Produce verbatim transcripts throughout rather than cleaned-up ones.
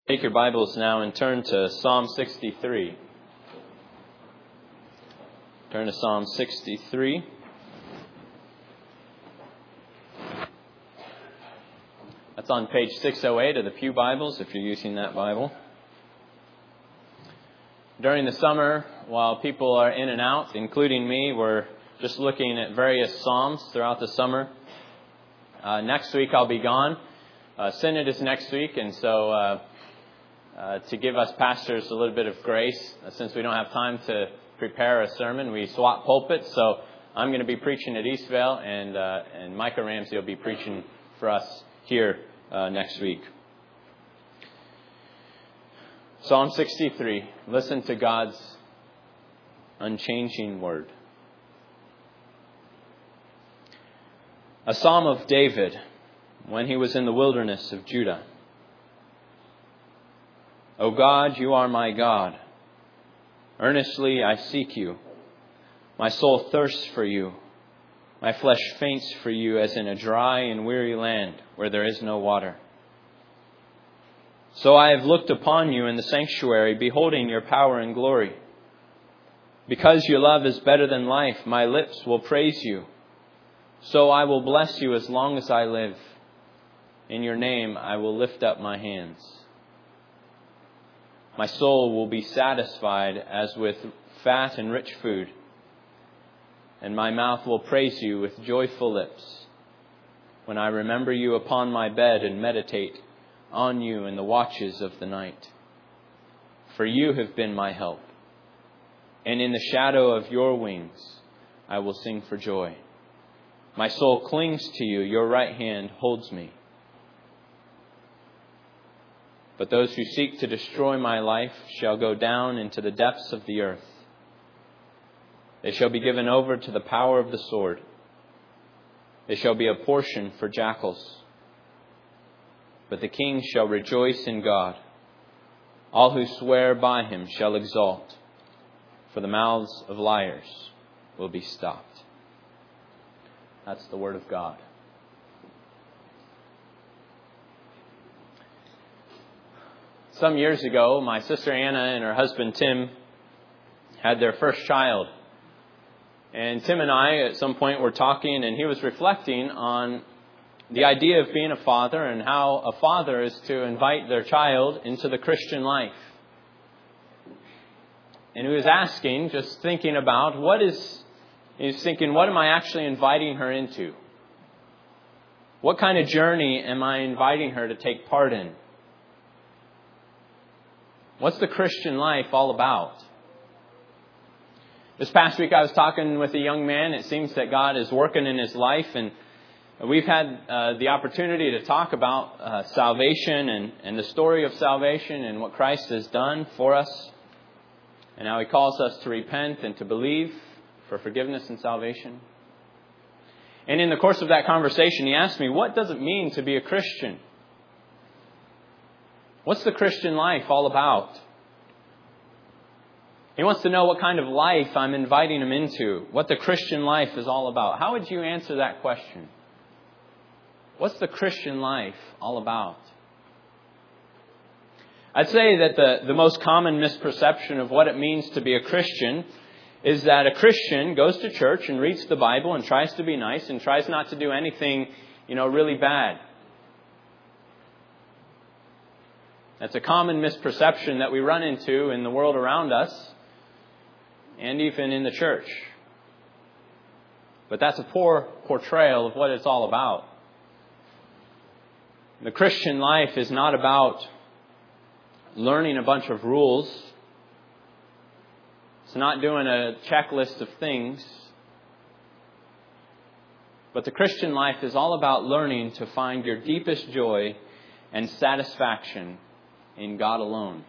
Take your Bibles now and turn to Psalm sixty-three. Turn to Psalm sixty-three. That's on page six oh eight of the Pew Bibles, if you're using that Bible. During the summer, while people are in and out, including me, we're just looking at various Psalms throughout the summer. Uh, next week I'll be gone. Uh, Synod is next week, and so... Uh, Uh, to give us pastors a little bit of grace, uh, since we don't have time to prepare a sermon, we swap pulpits. So I'm going to be preaching at Eastvale, and uh, and Micah Ramsey will be preaching for us here uh, next week. Psalm sixty-three. Listen to God's unchanging word. A psalm of David when he was in the wilderness of Judah. O God, you are my God. Earnestly I seek you. My soul thirsts for you. My flesh faints for you as in a dry and weary land where there is no water. So I have looked upon you in the sanctuary, beholding your power and glory. Because your love is better than life, my lips will praise you. So I will bless you as long as I live. In your name I will lift up my hands. My soul will be satisfied as with fat and rich food, and my mouth will praise you with joyful lips when I remember you upon my bed and meditate on you in the watches of the night. For you have been my help, and in the shadow of your wings I will sing for joy. My soul clings to you, your right hand holds me. But those who seek to destroy my life shall go down into the depths of the earth. They shall be given over to the power of the sword. They shall be a portion for jackals. But the king shall rejoice in God. All who swear by him shall exult, for the mouths of liars will be stopped. That's the word of God. Some years ago, my sister Anna and her husband Tim had their first child. And Tim and I at some point were talking, and he was reflecting on the idea of being a father and how a father is to invite their child into the Christian life. And he was asking, just thinking about, what is, he was thinking, what am I actually inviting her into? What kind of journey am I inviting her to take part in? What's the Christian life all about? This past week I was talking with a young man. It seems that God is working in his life, and we've had uh, the opportunity to talk about uh, salvation and, and the story of salvation and what Christ has done for us, and how he calls us to repent and to believe for forgiveness and salvation. And in the course of that conversation, he asked me, what does it mean to be a Christian? What's the Christian life all about? He wants to know what kind of life I'm inviting him into, what the Christian life is all about. How would you answer that question? What's the Christian life all about? I'd say that the, the most common misperception of what it means to be a Christian is that a Christian goes to church and reads the Bible and tries to be nice and tries not to do anything, you know, really bad. That's a common misperception that we run into in the world around us and even in the church. But that's a poor portrayal of what it's all about. The Christian life is not about learning a bunch of rules. It's not doing a checklist of things. But the Christian life is all about learning to find your deepest joy and satisfaction in God alone.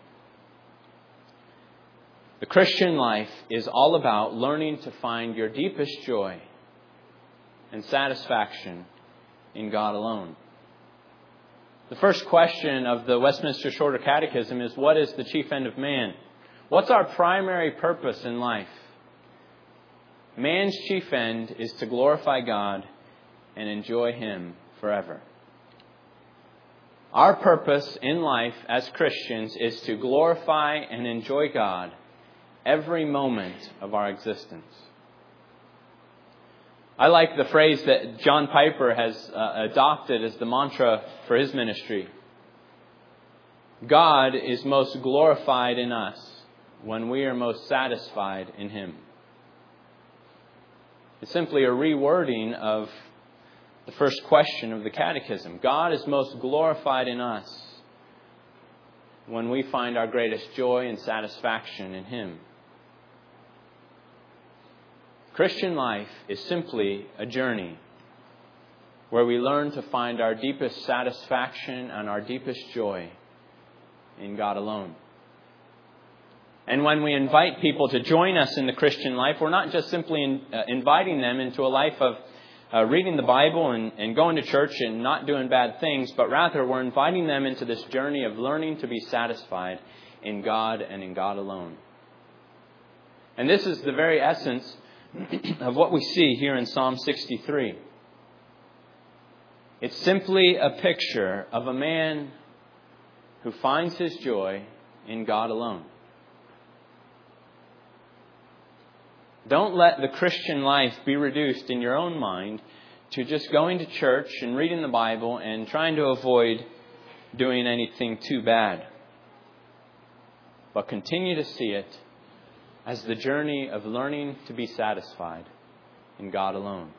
The Christian life is all about learning to find your deepest joy and satisfaction in God alone. The first question of the Westminster Shorter Catechism is, what is the chief end of man? What's our primary purpose in life? Man's chief end is to glorify God and enjoy Him forever. Our purpose in life as Christians is to glorify and enjoy God every moment of our existence. I like the phrase that John Piper has uh, adopted as the mantra for his ministry. God is most glorified in us when we are most satisfied in Him. It's simply a rewording of the first question of the Catechism. God is most glorified in us when we find our greatest joy and satisfaction in Him. Christian life is simply a journey where we learn to find our deepest satisfaction and our deepest joy in God alone. And when we invite people to join us in the Christian life, we're not just simply in, uh, inviting them into a life of uh, reading the Bible and, and going to church and not doing bad things, but rather we're inviting them into this journey of learning to be satisfied in God and in God alone. And this is the very essence of what we see here in Psalm sixty-three. It's simply a picture of a man who finds his joy in God alone. Don't let the Christian life be reduced in your own mind to just going to church and reading the Bible and trying to avoid doing anything too bad. But continue to see it as the journey of learning to be satisfied in God alone.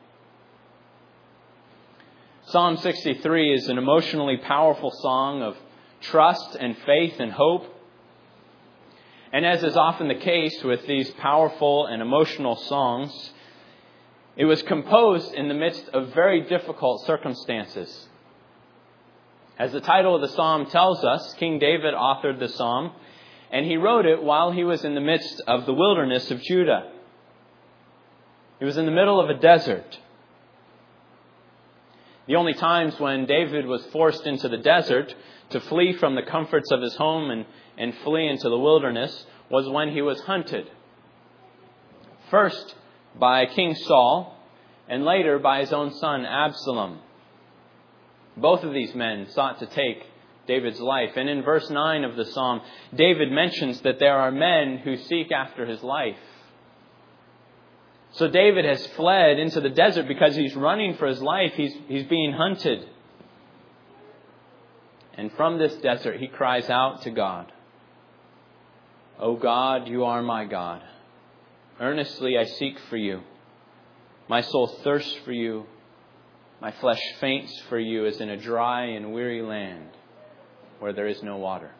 Psalm sixty-three is an emotionally powerful song of trust and faith and hope. And as is often the case with these powerful and emotional songs, it was composed in the midst of very difficult circumstances. As the title of the psalm tells us, King David authored the psalm, and he wrote it while he was in the midst of the wilderness of Judah. He was in the middle of a desert. The only times when David was forced into the desert to flee from the comforts of his home and, and flee into the wilderness was when he was hunted. First by King Saul and later by his own son Absalom. Both of these men sought to take David's life. And in verse nine of the psalm, David mentions that there are men who seek after his life. So David has fled into the desert because he's running for his life. He's, he's being hunted. And from this desert, he cries out to God. O God, you are my God. Earnestly I seek for you. My soul thirsts for you. My flesh faints for you as in a dry and weary land where there is no water.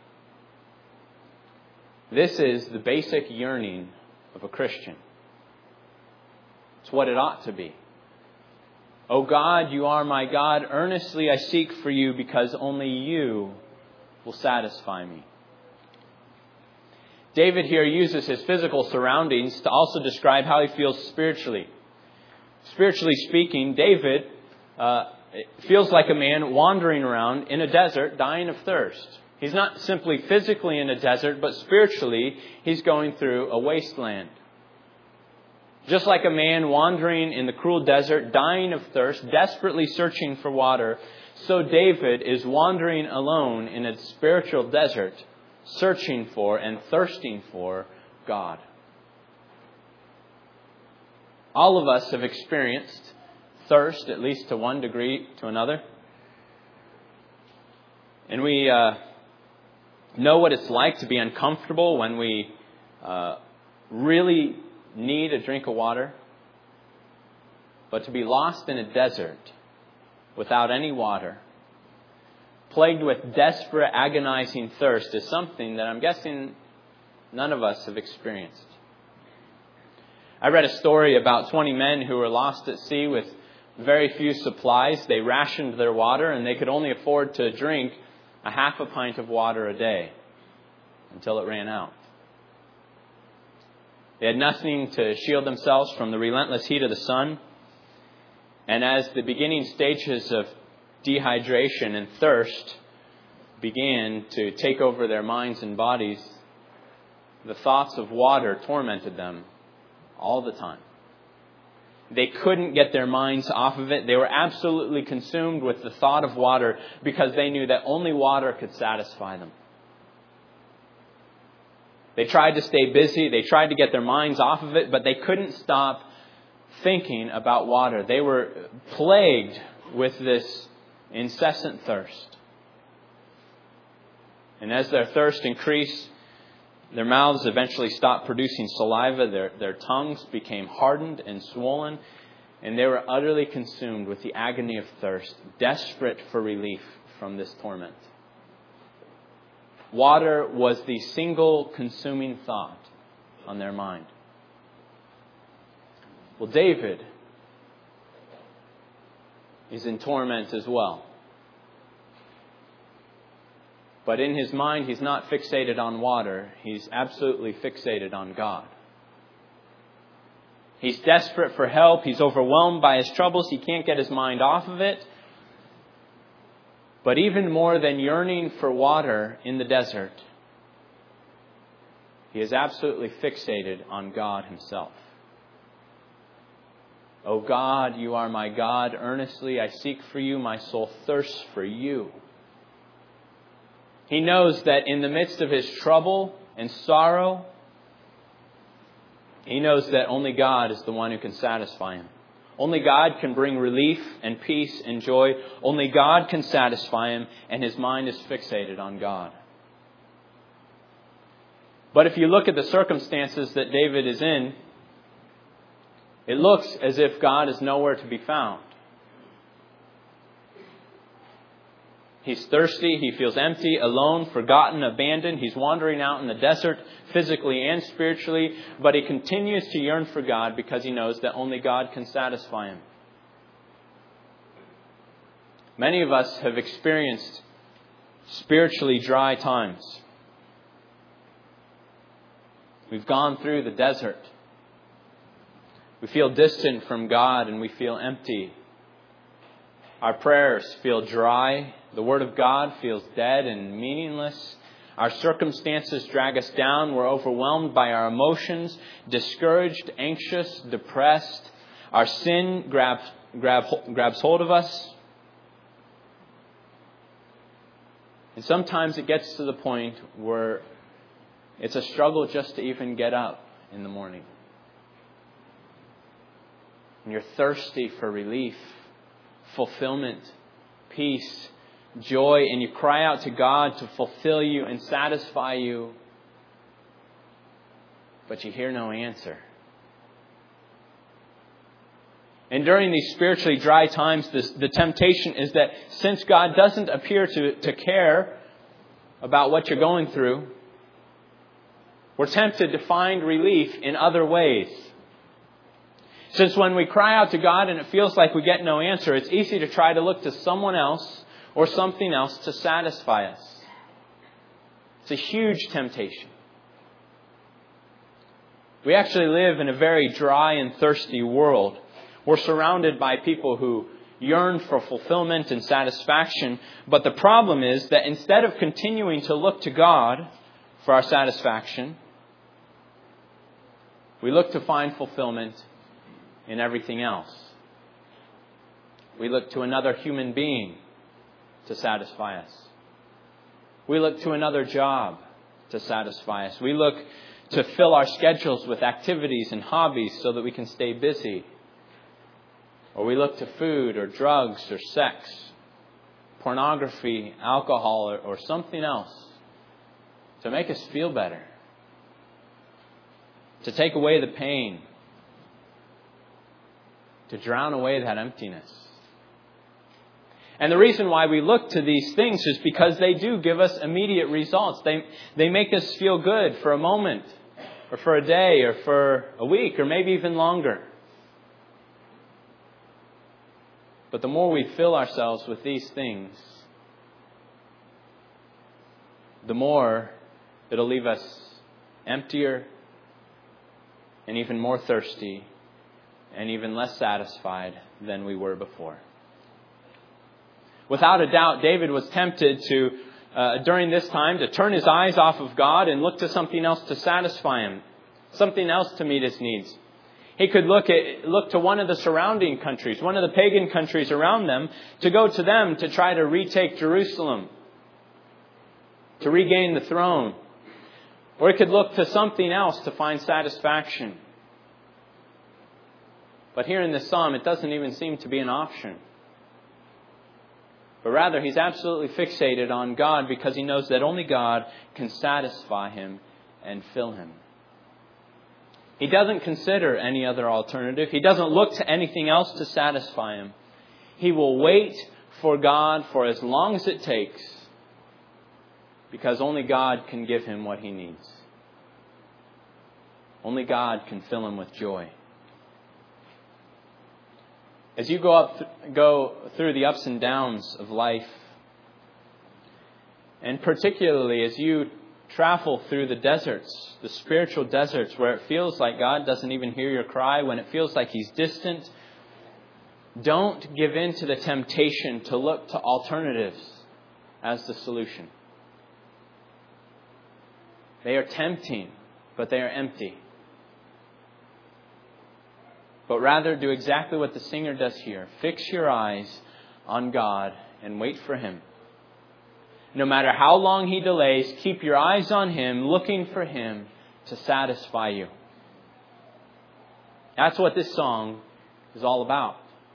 This is the basic yearning of a Christian. It's what it ought to be. O God, you are my God. Earnestly I seek for you because only you will satisfy me. David here uses his physical surroundings to also describe how he feels spiritually. Spiritually speaking, David uh, feels like a man wandering around in a desert, dying of thirst. He's not simply physically in a desert, but spiritually, he's going through a wasteland. Just like a man wandering in the cruel desert, dying of thirst, desperately searching for water, so David is wandering alone in a spiritual desert, searching for and thirsting for God. All of us have experienced thirst, at least to one degree to another. And we uh, know what it's like to be uncomfortable when we uh, really need a drink of water. But to be lost in a desert without any water, plagued with desperate, agonizing thirst, is something that I'm guessing none of us have experienced. I read a story about twenty men who were lost at sea with very few supplies. They rationed their water and they could only afford to drink a half a pint of water a day until it ran out. They had nothing to shield themselves from the relentless heat of the sun. And as the beginning stages of dehydration and thirst began to take over their minds and bodies, the thoughts of water tormented them all the time. They couldn't get their minds off of it. They were absolutely consumed with the thought of water because they knew that only water could satisfy them. They tried to stay busy. They tried to get their minds off of it, but they couldn't stop thinking about water. They were plagued with this incessant thirst. And as their thirst increased, their mouths eventually stopped producing saliva. Their, their tongues became hardened and swollen. And they were utterly consumed with the agony of thirst, desperate for relief from this torment. Water was the single consuming thought on their mind. Well, David is in torment as well. But in his mind, he's not fixated on water. He's absolutely fixated on God. He's desperate for help. He's overwhelmed by his troubles. He can't get his mind off of it. But even more than yearning for water in the desert, he is absolutely fixated on God himself. O God, you are my God. Earnestly I seek for you. My soul thirsts for you. He knows that in the midst of his trouble and sorrow, he knows that only God is the one who can satisfy him. Only God can bring relief and peace and joy. Only God can satisfy him, and his mind is fixated on God. But if you look at the circumstances that David is in, it looks as if God is nowhere to be found. He's thirsty, he feels empty, alone, forgotten, abandoned. He's wandering out in the desert, physically and spiritually, but he continues to yearn for God because he knows that only God can satisfy him. Many of us have experienced spiritually dry times. We've gone through the desert. We feel distant from God and we feel empty. Our prayers feel dry. The Word of God feels dead and meaningless. Our circumstances drag us down. We're overwhelmed by our emotions, discouraged, anxious, depressed. Our sin grabs, grab, grabs hold of us. And sometimes it gets to the point where it's a struggle just to even get up in the morning. And you're thirsty for relief, fulfillment, peace, joy, and you cry out to God to fulfill you and satisfy you, but you hear no answer. And during these spiritually dry times, this, the temptation is that since God doesn't appear to, to care about what you're going through, we're tempted to find relief in other ways. Since when we cry out to God and it feels like we get no answer, it's easy to try to look to someone else or something else to satisfy us. It's a huge temptation. We actually live in a very dry and thirsty world. We're surrounded by people who yearn for fulfillment and satisfaction. But the problem is that instead of continuing to look to God for our satisfaction, we look to find fulfillment in everything else. We look to another human being to satisfy us. We look to another job to satisfy us. We look to fill our schedules with activities and hobbies so that we can stay busy. Or we look to food or drugs or sex, pornography, alcohol, or, or something else to make us feel better, to take away the pain, to drown away that emptiness. And the reason why we look to these things is because they do give us immediate results. They, they make us feel good for a moment, or for a day, or for a week, or maybe even longer. But the more we fill ourselves with these things, the more it'll leave us emptier and even more thirsty and even less satisfied than we were before. Without a doubt, David was tempted to, uh, during this time, to turn his eyes off of God and look to something else to satisfy him, something else to meet his needs. He could look at look to one of the surrounding countries, one of the pagan countries around them, to go to them to try to retake Jerusalem, to regain the throne. Or he could look to something else to find satisfaction. But here in this psalm, it doesn't even seem to be an option. But rather, he's absolutely fixated on God because he knows that only God can satisfy him and fill him. He doesn't consider any other alternative. He doesn't look to anything else to satisfy him. He will wait for God for as long as it takes, because only God can give him what he needs. Only God can fill him with joy. As you go up, go through the ups and downs of life, and particularly as you travel through the deserts, the spiritual deserts, where it feels like God doesn't even hear your cry, when it feels like he's distant, don't give in to the temptation to look to alternatives as the solution. They are tempting, but they are empty. But rather do exactly what the singer does here. Fix your eyes on God and wait for him. No matter how long he delays, keep your eyes on him, looking for him to satisfy you. That's what this song is all about.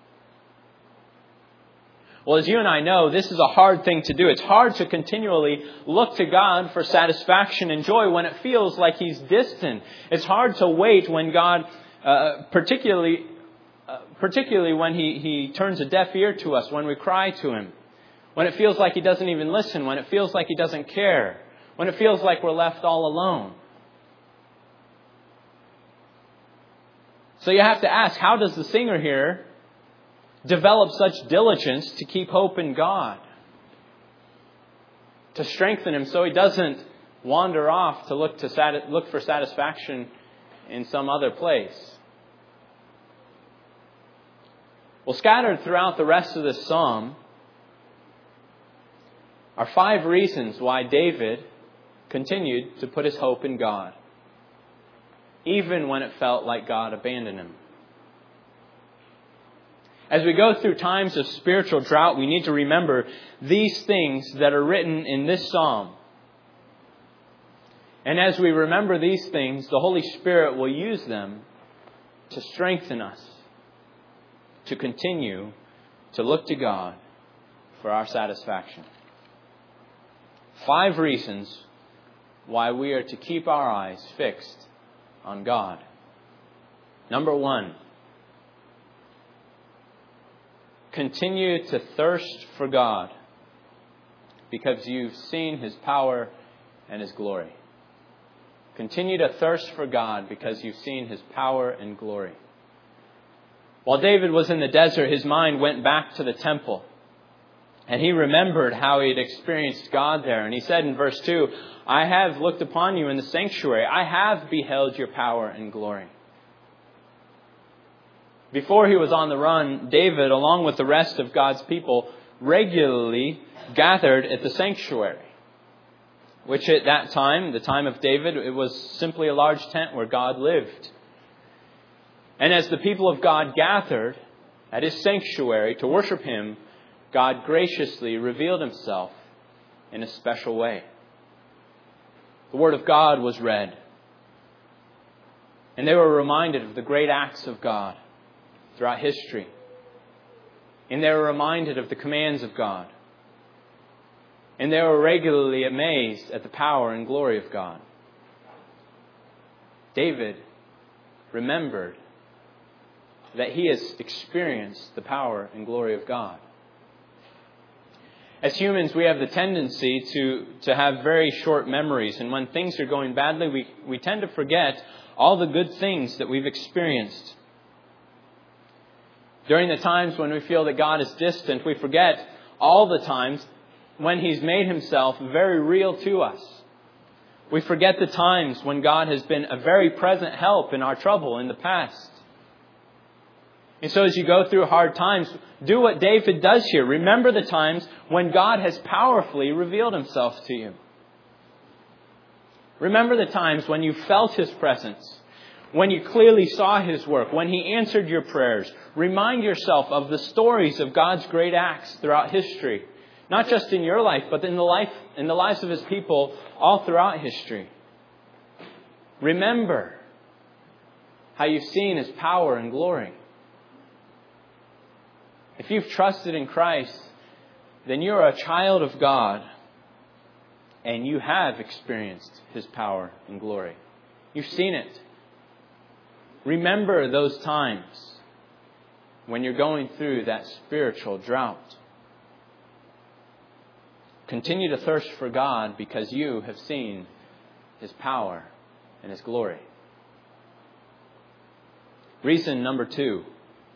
Well, as you and I know, this is a hard thing to do. It's hard to continually look to God for satisfaction and joy when it feels like he's distant. It's hard to wait when God, uh, particularly, uh, particularly when he, he turns a deaf ear to us, when we cry to him. When it feels like he doesn't even listen, when it feels like he doesn't care, when it feels like we're left all alone. So you have to ask, how does the singer here develop such diligence to keep hope in God? To strengthen him so he doesn't wander off to look to sati- look for satisfaction in some other place. Well, scattered throughout the rest of this psalm are five reasons why David continued to put his hope in God, even when it felt like God abandoned him. As we go through times of spiritual drought, we need to remember these things that are written in this psalm. And as we remember these things, the Holy Spirit will use them to strengthen us, to continue to look to God for our satisfaction. Five reasons why we are to keep our eyes fixed on God. Number one, continue to thirst for God because you've seen his power and his glory. Continue to thirst for God because you've seen his power and glory. While David was in the desert, his mind went back to the temple. And he remembered how he had experienced God there. And he said in verse two, I have looked upon you in the sanctuary. I have beheld your power and glory. Before he was on the run, David, along with the rest of God's people, regularly gathered at the sanctuary, which at that time, the time of David, it was simply a large tent where God lived. And as the people of God gathered at his sanctuary to worship him, God graciously revealed himself in a special way. The Word of God was read. And they were reminded of the great acts of God throughout history. And they were reminded of the commands of God. And they were regularly amazed at the power and glory of God. David remembered that he has experienced the power and glory of God. As humans, we have the tendency to, to have very short memories. And when things are going badly, we, we tend to forget all the good things that we've experienced. During the times when we feel that God is distant, we forget all the times when he's made himself very real to us. We forget the times when God has been a very present help in our trouble in the past. And so as you go through hard times, do what David does here. Remember the times when God has powerfully revealed himself to you. Remember the times when you felt his presence, when you clearly saw His work, when He answered your prayers. Remind yourself of the stories of God's great acts throughout history. Not just in your life, but in the life, in the lives of His people all throughout history. Remember how you've seen His power and glory. If you've trusted in Christ, then you're a child of God and you have experienced His power and glory. You've seen it. Remember those times when you're going through that spiritual drought. Continue to thirst for God because you have seen His power and His glory. Reason number two.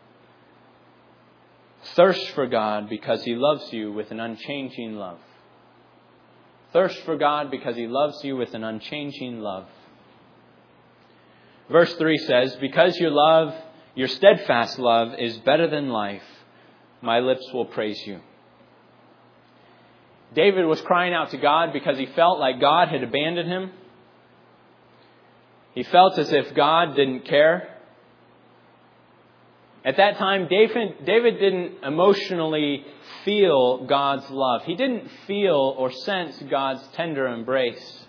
Thirst for God because He loves you with an unchanging love. Thirst for God because He loves you with an unchanging love. Verse three says, because your love, your steadfast love is better than life, my lips will praise you. David was crying out to God because he felt like God had abandoned him. He felt as if God didn't care. At that time, David, David didn't emotionally feel God's love. He didn't feel or sense God's tender embrace.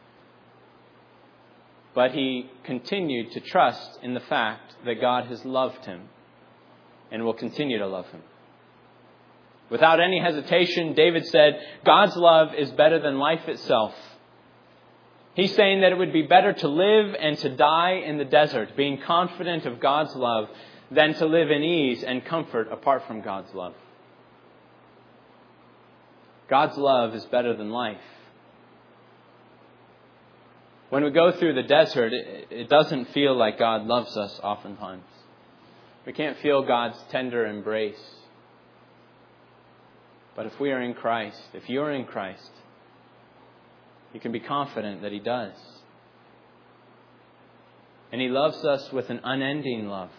But he continued to trust in the fact that God has loved him and will continue to love him. Without any hesitation, David said, God's love is better than life itself. He's saying that it would be better to live and to die in the desert, being confident of God's love, than to live in ease and comfort apart from God's love. God's love is better than life. When we go through the desert, it, it doesn't feel like God loves us oftentimes. We can't feel God's tender embrace. But if we are in Christ, if you're in Christ, you can be confident that He does. And He loves us with an unending love.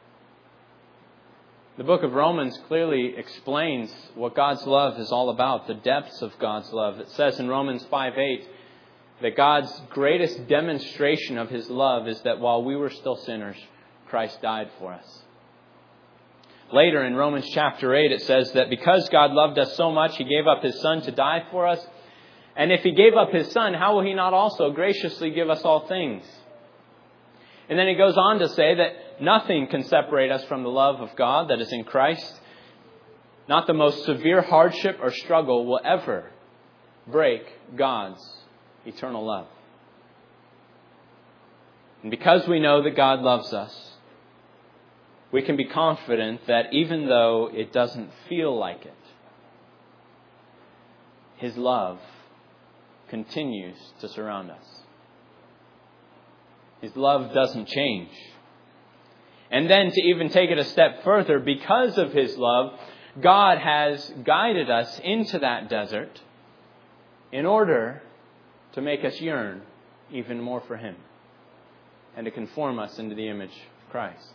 The book of Romans clearly explains what God's love is all about, the depths of God's love. It says in Romans five eight that God's greatest demonstration of His love is that while we were still sinners, Christ died for us. Later in Romans chapter eight, it says that because God loved us so much, He gave up His Son to die for us. And if He gave up His Son, how will He not also graciously give us all things? And then He goes on to say that nothing can separate us from the love of God that is in Christ. Not the most severe hardship or struggle will ever break God's eternal love. And because we know that God loves us, we can be confident that even though it doesn't feel like it, His love continues to surround us. His love doesn't change. And then to even take it a step further, because of His love, God has guided us into that desert in order to make us yearn even more for Him and to conform us into the image of Christ.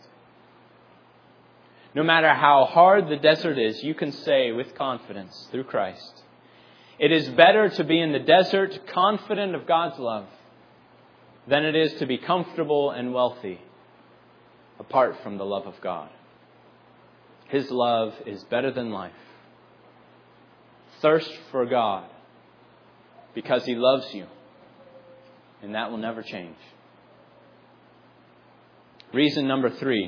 No matter how hard the desert is, you can say with confidence through Christ, it is better to be in the desert confident of God's love than it is to be comfortable and wealthy apart from the love of God. His love is better than life. Thirst for God because He loves you, and that will never change. Reason number three.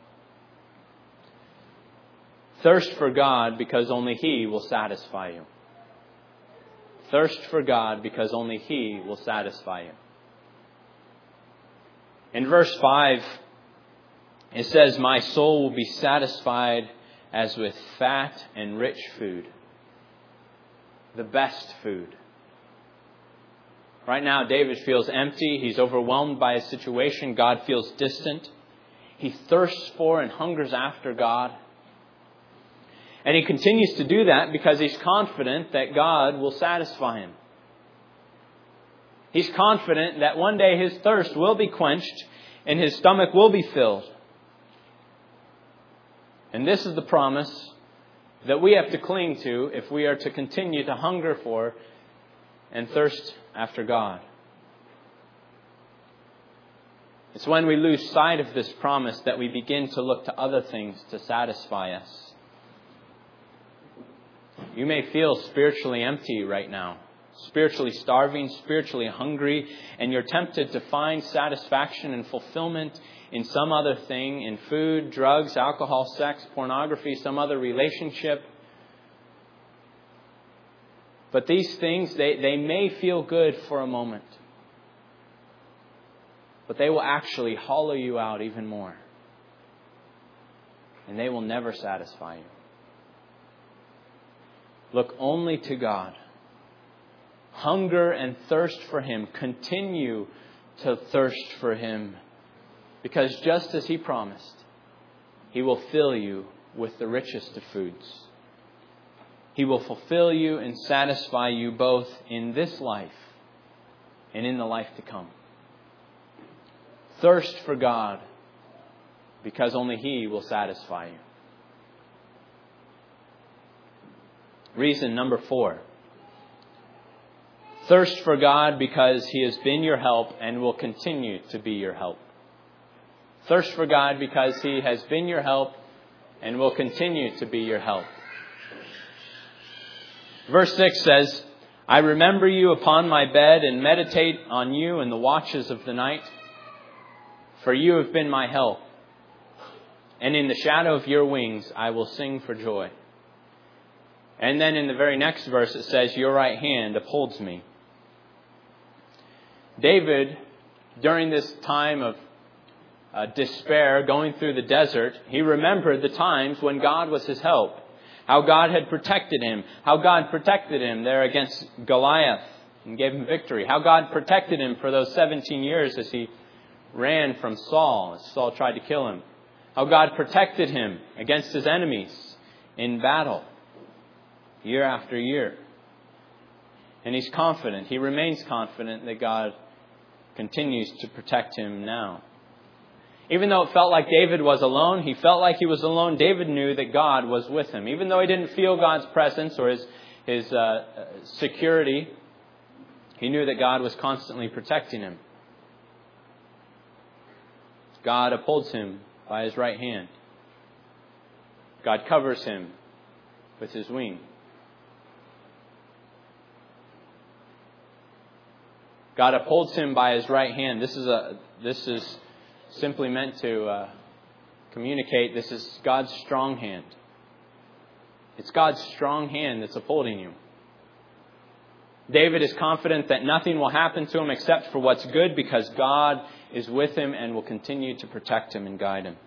Thirst for God because only He will satisfy you. Thirst for God because only He will satisfy you. In verse five, it says, my soul will be satisfied as with fat and rich food. The best food. Right now, David feels empty. He's overwhelmed by his situation. God feels distant. He thirsts for and hungers after God. And he continues to do that because he's confident that God will satisfy him. He's confident that one day his thirst will be quenched and his stomach will be filled. And this is the promise that we have to cling to if we are to continue to hunger for and thirst after God. It's when we lose sight of this promise that we begin to look to other things to satisfy us. You may feel spiritually empty right now, spiritually starving, spiritually hungry, and you're tempted to find satisfaction and fulfillment in some other thing, in food, drugs, alcohol, sex, pornography, some other relationship. But these things, they, they may feel good for a moment, but they will actually hollow you out even more. And they will never satisfy you. Look only to God. Hunger and thirst for Him. Continue to thirst for Him. Because just as He promised, He will fill you with the richest of foods. He will fulfill you and satisfy you both in this life and in the life to come. Thirst for God, because only He will satisfy you. Reason number four. Thirst for God because He has been your help and will continue to be your help. Thirst for God because He has been your help and will continue to be your help. Verse six says, I remember you upon my bed and meditate on you in the watches of the night. For you have been my help. And in the shadow of your wings I will sing for joy. And then in the very next verse it says, your right hand upholds me. David, during this time of uh, despair, going through the desert, he remembered the times when God was his help. How God had protected him. How God protected him there against Goliath and gave him victory. How God protected him for those seventeen years as he ran from Saul, as Saul tried to kill him. How God protected him against his enemies in battle. Year after year. And he's confident. He remains confident that God continues to protect him now. Even though it felt like David was alone, he felt like he was alone. David knew that God was with him. Even though he didn't feel God's presence or his, his uh, security, he knew that God was constantly protecting him. God upholds him by His right hand. God covers him with His wing. God upholds him by His right hand. This is a this is simply meant to uh, communicate this is God's strong hand. It's God's strong hand that's upholding you. David is confident that nothing will happen to him except for what's good because God is with him and will continue to protect him and guide him.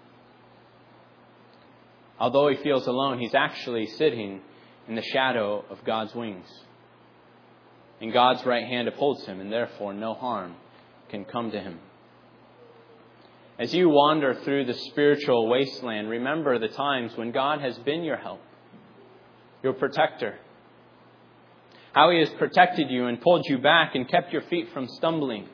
Although he feels alone, he's actually sitting in the shadow of God's wings. And God's right hand upholds him, and therefore no harm can come to him. As you wander through the spiritual wasteland, remember the times when God has been your help, your protector. How He has protected you and pulled you back and kept your feet from stumbling.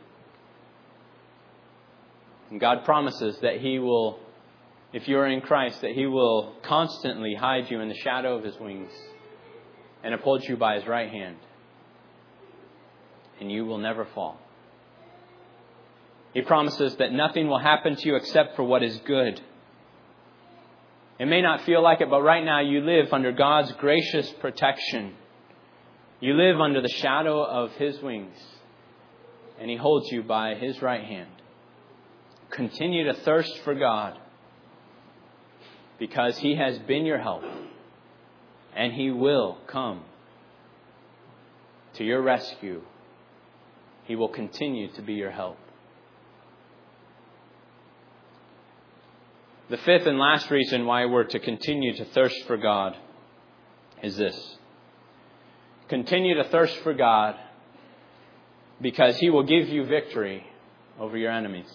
And God promises that He will, if you are in Christ, that He will constantly hide you in the shadow of His wings and uphold you by His right hand. And you will never fall. He promises that nothing will happen to you except for what is good. It may not feel like it, but right now you live under God's gracious protection. You live under the shadow of His wings. And He holds you by His right hand. Continue to thirst for God. Because He has been your help. And He will come to your rescue. He will continue to be your help. The fifth and last reason why we're to continue to thirst for God is this. Continue to thirst for God because He will give you victory over your enemies.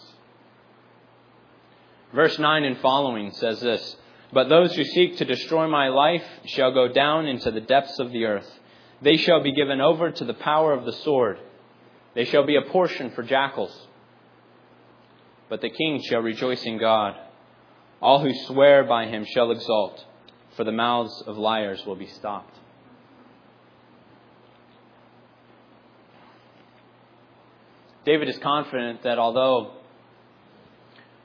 Verse nine and following says this, but those who seek to destroy my life shall go down into the depths of the earth. They shall be given over to the power of the sword. They shall be a portion for jackals. But the king shall rejoice in God. All who swear by Him shall exult, for the mouths of liars will be stopped. David is confident that although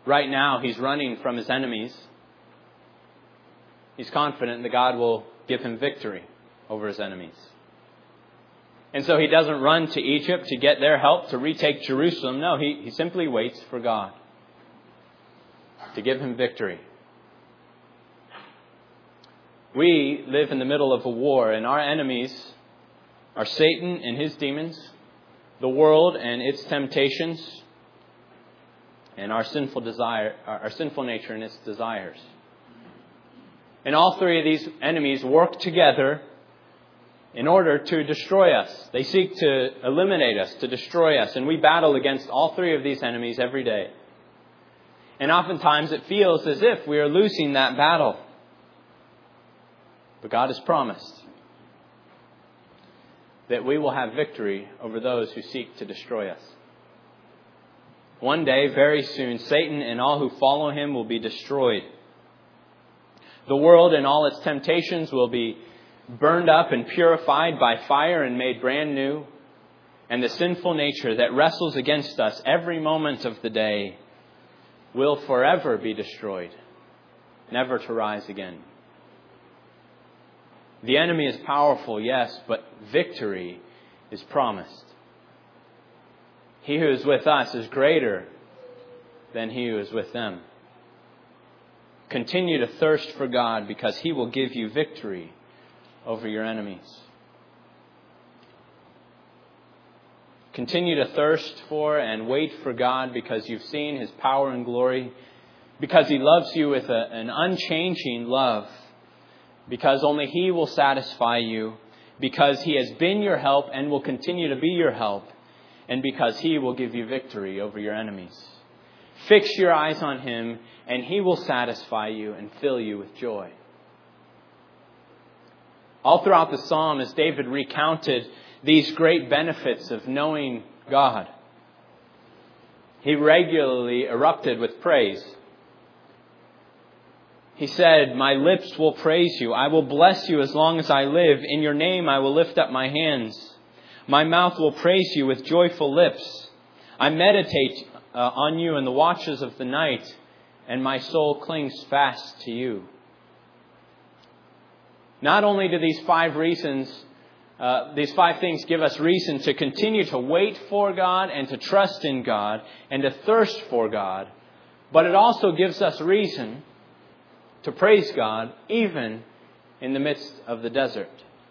Right now, he's running from his enemies. He's confident that God will give him victory over his enemies. And so he doesn't run to Egypt to get their help to retake Jerusalem. No, he, he simply waits for God to give him victory. We live in the middle of a war, and our enemies are Satan and his demons, the world and its temptations, and our sinful desire, our sinful nature and its desires. And all three of these enemies work together in order to destroy us. They seek to eliminate us, to destroy us. And we battle against all three of these enemies every day. And oftentimes it feels as if we are losing that battle. But God has promised that we will have victory over those who seek to destroy us. One day, very soon, Satan and all who follow him will be destroyed. The world and all its temptations will be burned up and purified by fire and made brand new. And the sinful nature that wrestles against us every moment of the day will forever be destroyed, never to rise again. The enemy is powerful, yes, but victory is promised. He who is with us is greater than he who is with them. Continue to thirst for God because he will give you victory over your enemies. Continue to thirst for and wait for God because you've seen his power and glory, because he loves you with a, an unchanging love, because only he will satisfy you, because he has been your help and will continue to be your help, and because he will give you victory over your enemies. Fix your eyes on him, and he will satisfy you and fill you with joy. All throughout the psalm, as David recounted these great benefits of knowing God, he regularly erupted with praise. He said, "My lips will praise you. I will bless you as long as I live. In your name I will lift up my hands. My mouth will praise you with joyful lips. I meditate uh, on you in the watches of the night, and my soul clings fast to you." Not only do these five reasons, uh, these five things give us reason to continue to wait for God and to trust in God and to thirst for God, but it also gives us reason to praise God even in the midst of the desert.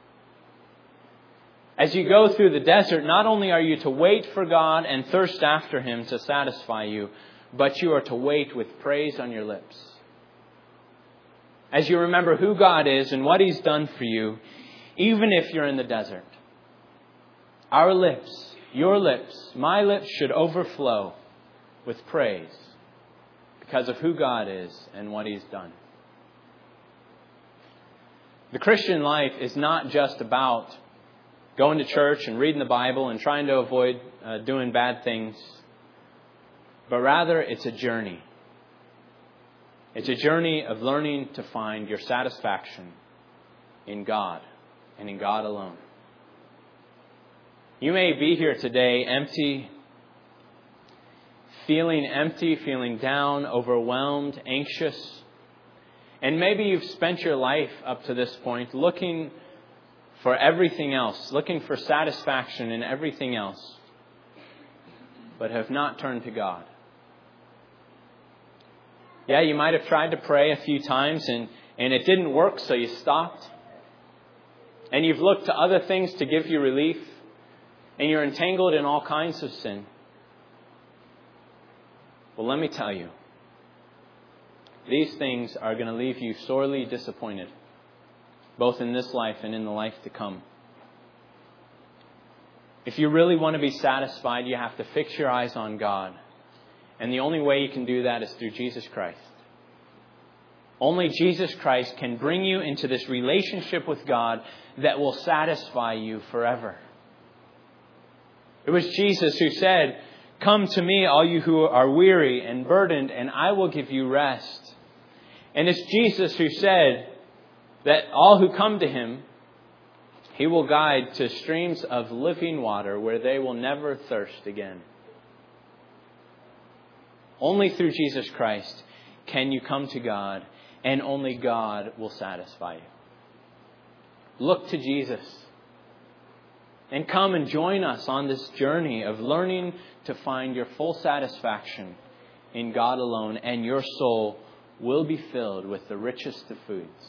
As you go through the desert, not only are you to wait for God and thirst after him to satisfy you, but you are to wait with praise on your lips. As you remember who God is and what he's done for you, even if you're in the desert. Our lips, your lips, my lips should overflow with praise because of who God is and what he's done. The Christian life is not just about going to church and reading the Bible and trying to avoid uh, doing bad things, but rather it's a journey. It's a journey of learning to find your satisfaction in God and in God alone. You may be here today empty, feeling empty, feeling down, overwhelmed, anxious. And maybe you've spent your life up to this point looking for everything else, looking for satisfaction in everything else, but have not turned to God. Yeah, you might have tried to pray a few times and, and it didn't work, so you stopped. And you've looked to other things to give you relief, and you're entangled in all kinds of sin. Well, let me tell you, these things are going to leave you sorely disappointed, both in this life and in the life to come. If you really want to be satisfied, you have to fix your eyes on God. And the only way you can do that is through Jesus Christ. Only Jesus Christ can bring you into this relationship with God that will satisfy you forever. It was Jesus who said, "Come to me, all you who are weary and burdened, and I will give you rest." And it's Jesus who said that all who come to him, he will guide to streams of living water where they will never thirst again. Only through Jesus Christ can you come to God, and only God will satisfy you. Look to Jesus and come and join us on this journey of learning to find your full satisfaction in God alone, and your soul will be filled with the richest of foods.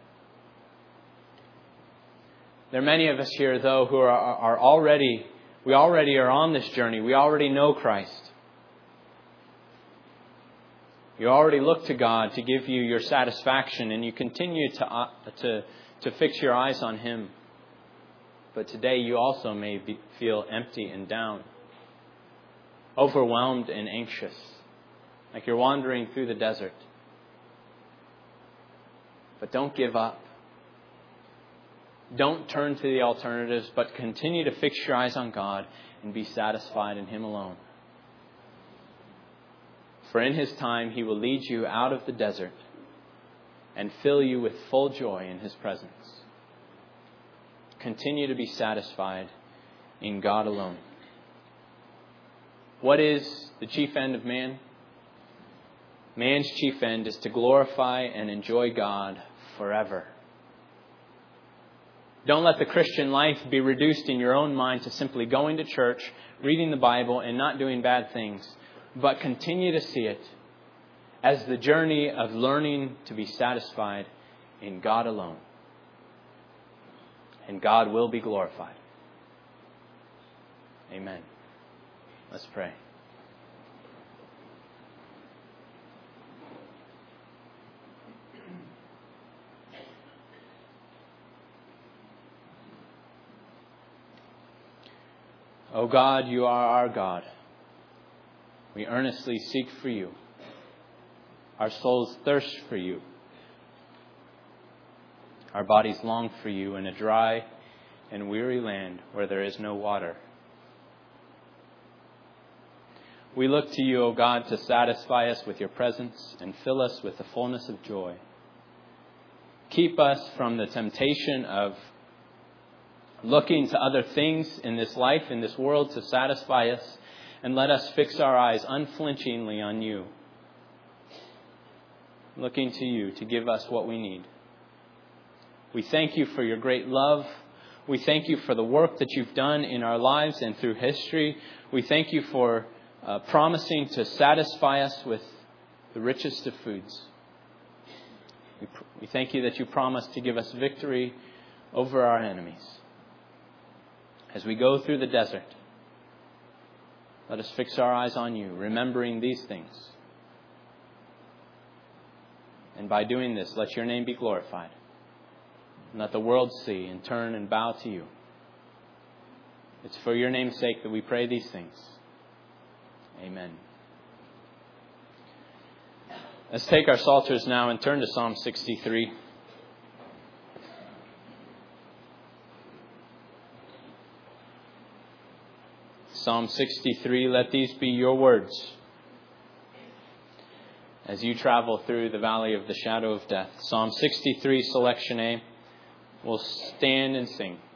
There are many of us here, though, who are, are already, we already are on this journey. We already know Christ. You already look to God to give you your satisfaction, and you continue to, uh, to, to fix your eyes on Him. But today you also may be, feel empty and down, overwhelmed and anxious, like you're wandering through the desert. But don't give up. Don't turn to the alternatives, but continue to fix your eyes on God and be satisfied in Him alone. For in His time He will lead you out of the desert and fill you with full joy in His presence. Continue to be satisfied in God alone. What is the chief end of man? Man's chief end is to glorify and enjoy God forever. Don't let the Christian life be reduced in your own mind to simply going to church, reading the Bible, and not doing bad things, but continue to see it as the journey of learning to be satisfied in God alone. And God will be glorified. Amen. Let's pray. O God, you are our God. We earnestly seek for you. Our souls thirst for you. Our bodies long for you in a dry and weary land where there is no water. We look to you, O God, to satisfy us with your presence and fill us with the fullness of joy. Keep us from the temptation of looking to other things in this life, in this world, to satisfy us, and let us fix our eyes unflinchingly on you, looking to you to give us what we need. We thank you for your great love. We thank you for the work that you've done in our lives and through history. We thank you for uh, promising to satisfy us with the richest of foods. We, pr- we thank you that you promised to give us victory over our enemies. As we go through the desert, let us fix our eyes on you, remembering these things. And by doing this, let your name be glorified. And let the world see and turn and bow to you. It's for your name's sake that we pray these things. Amen. Let's take our psalters now and turn to Psalm sixty-three. Psalm sixty-three, let these be your words as you travel through the valley of the shadow of death. Psalm sixty-three, selection A. We'll stand and sing.